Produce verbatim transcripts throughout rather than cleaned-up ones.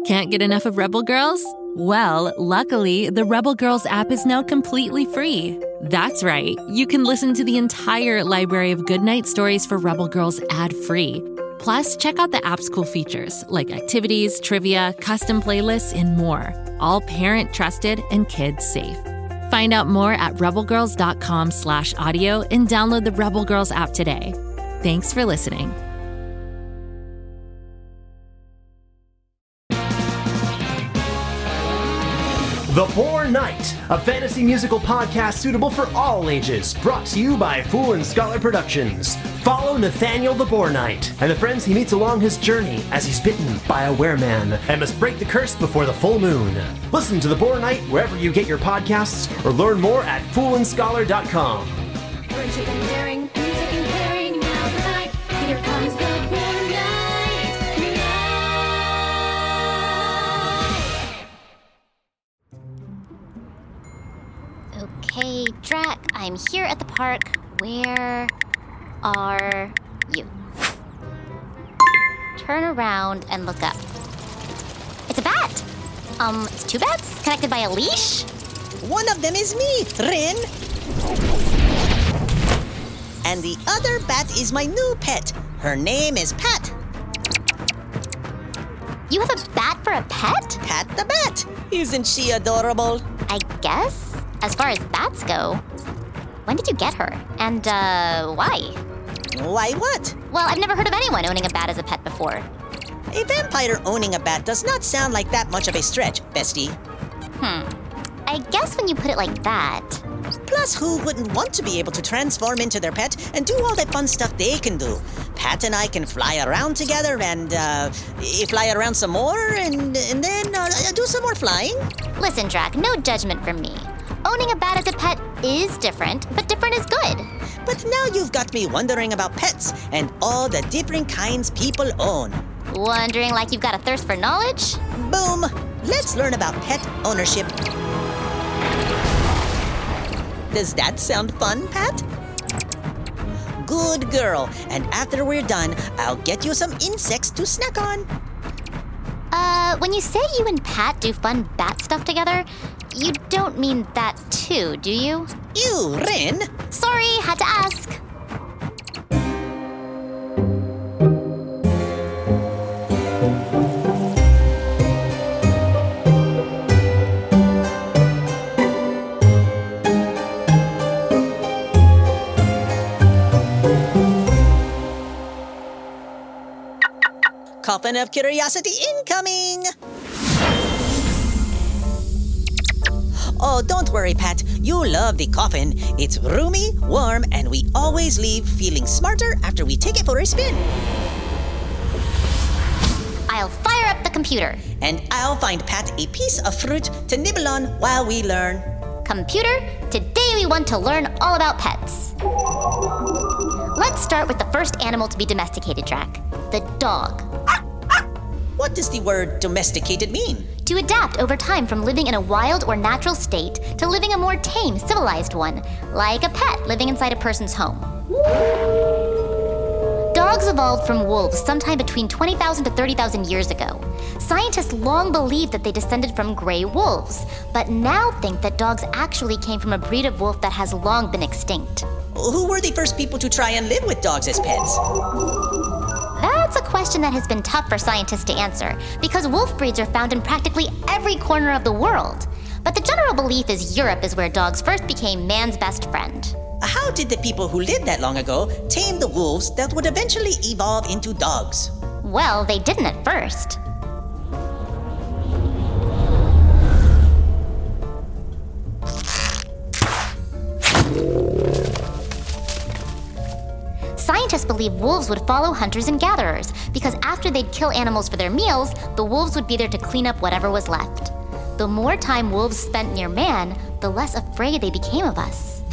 Can't get enough of Rebel Girls? Well, luckily, the Rebel Girls app is now completely free. That's right. You can listen to the entire library of goodnight stories for Rebel Girls ad-free. Plus, check out the app's cool features like activities, trivia, custom playlists, and more. All parent-trusted and kids-safe. Find out more at rebelgirls.com slash audio and download the Rebel Girls app today. Thanks for listening. The Poor Knight, a fantasy musical podcast suitable for all ages, brought to you by Fool and Scholar Productions. Follow Nathaniel the Boar Knight and the friends he meets along his journey as he's bitten by a wereman and must break the curse before the full moon. Listen to The Boar Knight wherever you get your podcasts or learn more at fool and scholar dot com. Friendship and daring, music and caring, now's the time. Here comes the Boar Knight. Okay, Drac, I'm here at the park. Where are you? Turn around and look up. It's a bat! Um, it's two bats connected by a leash? One of them is me, Rin. And the other bat is my new pet. Her name is Pat. You have a bat for a pet? Pat the bat. Isn't she adorable? I guess. As far as bats go. When did you get her? And, uh, why? Why what? Well, I've never heard of anyone owning a bat as a pet before. A vampire owning a bat does not sound like that much of a stretch, bestie. Hmm. I guess when you put it like that... Plus, who wouldn't want to be able to transform into their pet and do all that fun stuff they can do? Pat and I can fly around together and, uh, fly around some more and, and then uh, do some more flying. Listen, Drac, no judgment from me. Owning a bat as a pet is different, but different is good. But now you've got me wondering about pets and all the different kinds people own. Wondering like you've got a thirst for knowledge? Boom! Let's learn about pet ownership. Does that sound fun, Pat? Good girl. And after we're done, I'll get you some insects to snack on. Uh, when you say you and Pat do fun bat stuff together, you don't mean that too, do you? You, Rin? Sorry, had to ask. Coffin of curiosity incoming! Oh, don't worry, Pat. You'll love the coffin. It's roomy, warm, and we always leave feeling smarter after we take it for a spin. I'll fire up the computer. And I'll find Pat a piece of fruit to nibble on while we learn. Computer, today we want to learn all about pets. Let's start with the first animal to be domesticated, Drac. The dog. What does the word domesticated mean? To adapt over time from living in a wild or natural state to living a more tame, civilized one, like a pet living inside a person's home. Dogs evolved from wolves sometime between twenty thousand to thirty thousand years ago. Scientists long believed that they descended from gray wolves, but now think that dogs actually came from a breed of wolf that has long been extinct. Who were the first people to try and live with dogs as pets? That's a question that has been tough for scientists to answer, because wolf breeds are found in practically every corner of the world. But the general belief is Europe is where dogs first became man's best friend. How did the people who lived that long ago tame the wolves that would eventually evolve into dogs? Well, they didn't at first. Scientists believe wolves would follow hunters and gatherers, because after they'd kill animals for their meals, the wolves would be there to clean up whatever was left. The more time wolves spent near man, the less afraid they became of us.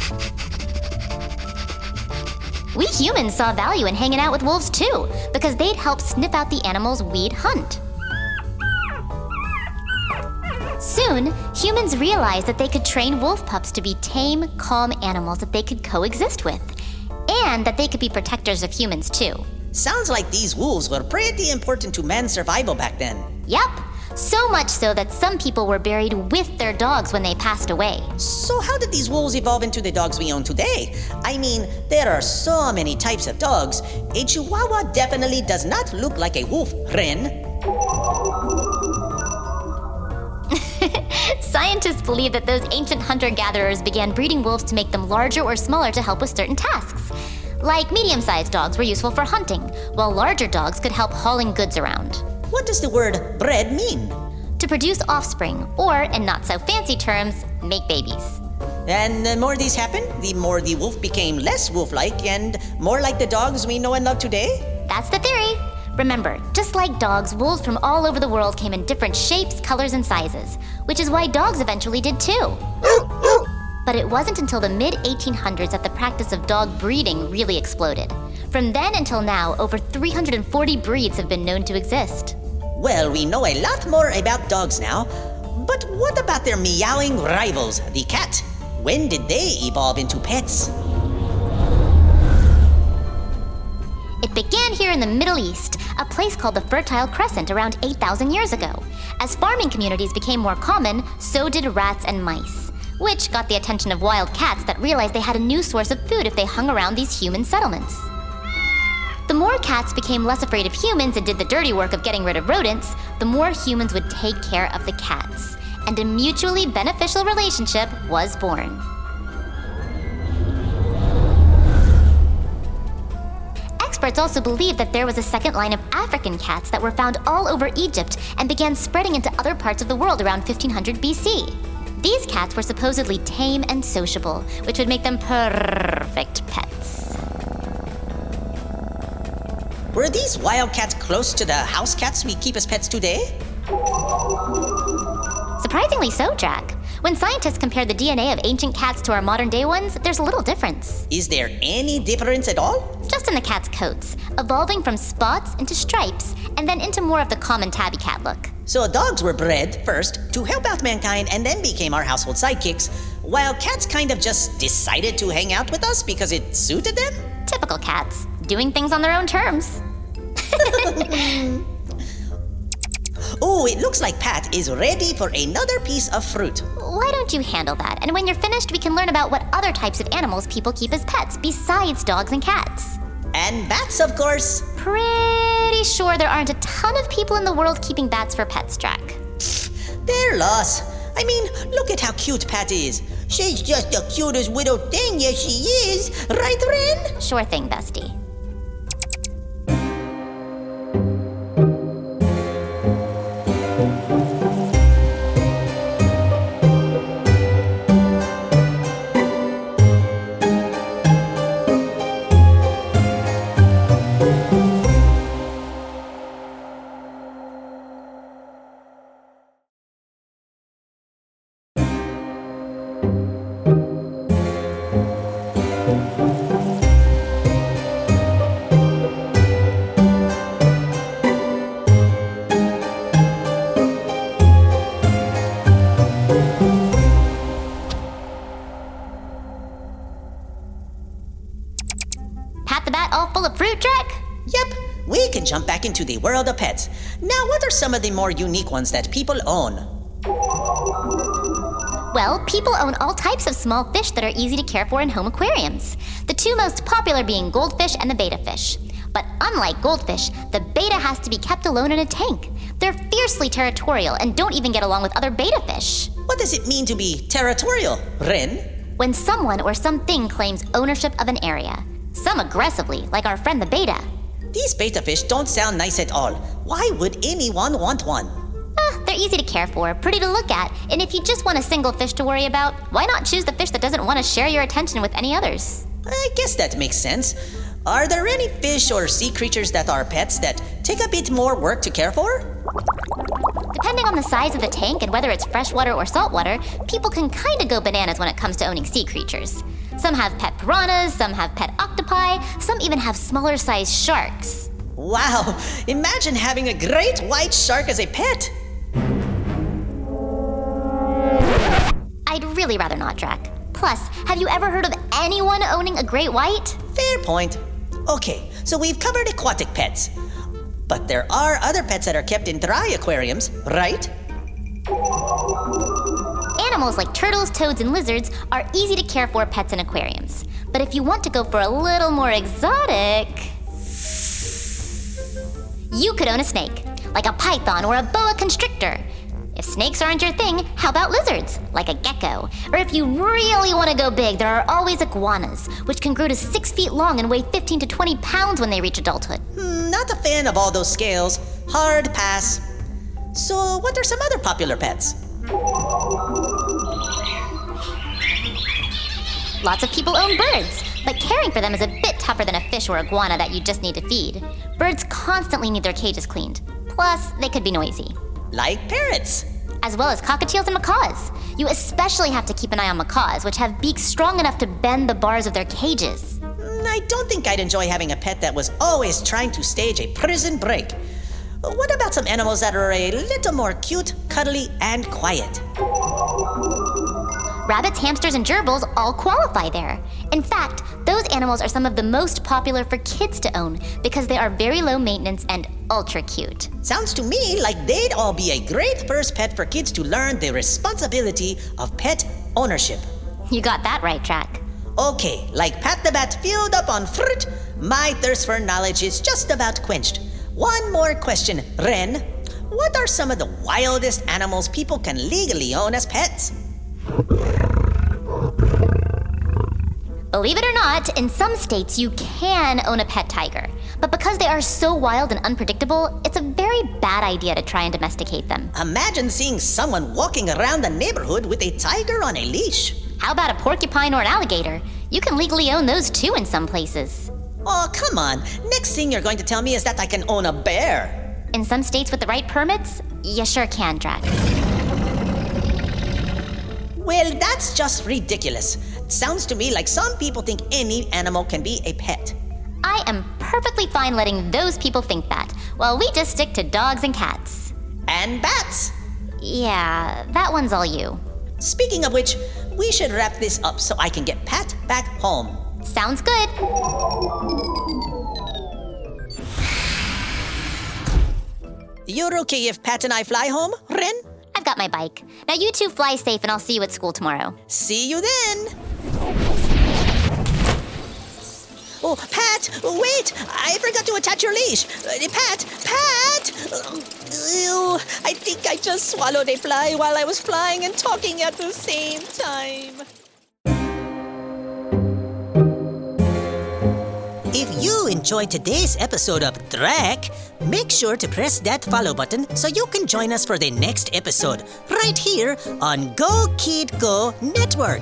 We humans saw value in hanging out with wolves too, because they'd help sniff out the animals we'd hunt. Soon, humans realized that they could train wolf pups to be tame, calm animals that they could coexist with, and that they could be protectors of humans too. Sounds like these wolves were pretty important to man's survival back then. Yep, So much so that some people were buried with their dogs when they passed away. So how did these wolves evolve into the dogs we own today? I mean, there are so many types of dogs. A Chihuahua definitely does not look like a wolf, Ren. Scientists believe that those ancient hunter-gatherers began breeding wolves to make them larger or smaller to help with certain tasks. Like medium-sized dogs were useful for hunting, while larger dogs could help hauling goods around. What does the word bred mean? To produce offspring, or, in not-so-fancy terms, make babies. And the more these happened, the more the wolf became less wolf-like and more like the dogs we know and love today? That's the theory. Remember, just like dogs, wolves from all over the world came in different shapes, colors, and sizes, which is why dogs eventually did too. But it wasn't until the mid eighteen hundreds that the practice of dog breeding really exploded. From then until now, over three hundred forty breeds have been known to exist. Well, we know a lot more about dogs now, but what about their meowing rivals, the cat? When did they evolve into pets? It began here in the Middle East, a place called the Fertile Crescent around eight thousand years ago. As farming communities became more common, so did rats and mice, which got the attention of wild cats that realized they had a new source of food if they hung around these human settlements. The more cats became less afraid of humans and did the dirty work of getting rid of rodents, the more humans would take care of the cats, and a mutually beneficial relationship was born. Experts also believe that there was a second line of African cats that were found all over Egypt and began spreading into other parts of the world around fifteen hundred B C. These cats were supposedly tame and sociable, which would make them perfect pets. Were these wild cats close to the house cats we keep as pets today? Surprisingly so, Jack. When scientists compare the D N A of ancient cats to our modern-day ones, there's a little difference. Is there any difference at all? Just in the cat's coats, evolving from spots into stripes, and then into more of the common tabby cat look. So dogs were bred first to help out mankind and then became our household sidekicks, while cats kind of just decided to hang out with us because it suited them? Typical cats, doing things on their own terms. Oh, it looks like Pat is ready for another piece of fruit. Why don't you handle that? And when you're finished, we can learn about what other types of animals people keep as pets besides dogs and cats. And bats, of course. Pretty sure there aren't a ton of people in the world keeping bats for pets, Jack. Their loss. I mean, look at how cute Pat is. She's just the cutest little thing, yes she is. Right, Ren? Sure thing, bestie. Yep, we can jump back into the world of pets. Now, what are some of the more unique ones that people own? Well, people own all types of small fish that are easy to care for in home aquariums. The two most popular being goldfish and the betta fish. But unlike goldfish, the betta has to be kept alone in a tank. They're fiercely territorial and don't even get along with other betta fish. What does it mean to be territorial, Ren? When someone or something claims ownership of an area. Some aggressively, like our friend the betta. These betta fish don't sound nice at all. Why would anyone want one? Ah, they're easy to care for, pretty to look at, and if you just want a single fish to worry about, why not choose the fish that doesn't want to share your attention with any others? I guess that makes sense. Are there any fish or sea creatures that are pets that take a bit more work to care for? Depending on the size of the tank and whether it's freshwater or saltwater, people can kind of go bananas when it comes to owning sea creatures. Some have pet piranhas, some have pet octopi, some even have smaller sized sharks. Wow, imagine having a great white shark as a pet! I'd really rather not, Drac. Plus, have you ever heard of anyone owning a great white? Fair point. Okay, so we've covered aquatic pets. But there are other pets that are kept in dry aquariums, right? Animals like turtles, toads, and lizards are easy to care for pets in aquariums. But if you want to go for a little more exotic, you could own a snake, like a python or a boa constrictor. If snakes aren't your thing, how about lizards, like a gecko? Or if you really want to go big, there are always iguanas, which can grow to six feet long and weigh fifteen to twenty pounds when they reach adulthood. Hmm, not a fan of all those scales. Hard pass. So, what are some other popular pets? Lots of people own birds, but caring for them is a bit tougher than a fish or iguana that you just need to feed. Birds constantly need their cages cleaned. Plus, they could be noisy. Like parrots. As well as cockatiels and macaws. You especially have to keep an eye on macaws, which have beaks strong enough to bend the bars of their cages. Mm, I don't think I'd enjoy having a pet that was always trying to stage a prison break. What about some animals that are a little more cute, cuddly, and quiet? Rabbits, hamsters, and gerbils all qualify there. In fact, those animals are some of the most popular for kids to own because they are very low maintenance and ultra cute. Sounds to me like they'd all be a great first pet for kids to learn the responsibility of pet ownership. You got that right, Jack. Okay, like Pat the Bat filled up on fruit, my thirst for knowledge is just about quenched. One more question, Ren. What are some of the wildest animals people can legally own as pets? Believe it or not, in some states you can own a pet tiger. But because they are so wild and unpredictable, it's a very bad idea to try and domesticate them. Imagine seeing someone walking around the neighborhood with a tiger on a leash. How about a porcupine or an alligator? You can legally own those too in some places. Oh, come on. Next thing you're going to tell me is that I can own a bear. In some states with the right permits, you sure can, Drac. Well, that's just ridiculous. Sounds to me like some people think any animal can be a pet. I am perfectly fine letting those people think that, while we just stick to dogs and cats. And bats. Yeah, that one's all you. Speaking of which, we should wrap this up so I can get Pat back home. Sounds good. You're okay if Pat and I fly home, Ren? I've got my bike. Now you two fly safe and I'll see you at school tomorrow. See you then. Oh, Pat, wait! I forgot to attach your leash. Uh, Pat, Pat! Ew, I think I just swallowed a fly while I was flying and talking at the same time. If you enjoyed today's episode of Drac, make sure to press that follow button so you can join us for the next episode right here on Go Kid Go Network.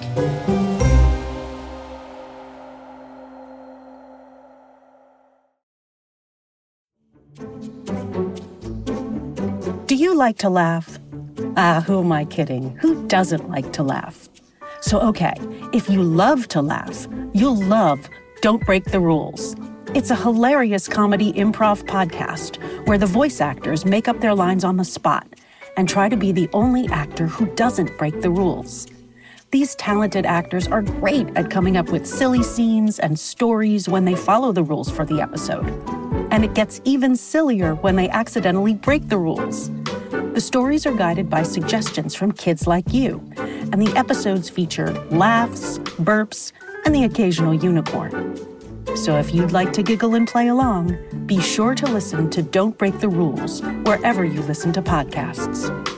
Do you like to laugh? Ah, who am I kidding? Who doesn't like to laugh? So, okay, if you love to laugh, you'll love Don't Break the Rules. It's a hilarious comedy improv podcast where the voice actors make up their lines on the spot and try to be the only actor who doesn't break the rules. These talented actors are great at coming up with silly scenes and stories when they follow the rules for the episode. And it gets even sillier when they accidentally break the rules. The stories are guided by suggestions from kids like you, and the episodes feature laughs, burps, and the occasional unicorn. So if you'd like to giggle and play along, be sure to listen to Don't Break the Rules wherever you listen to podcasts.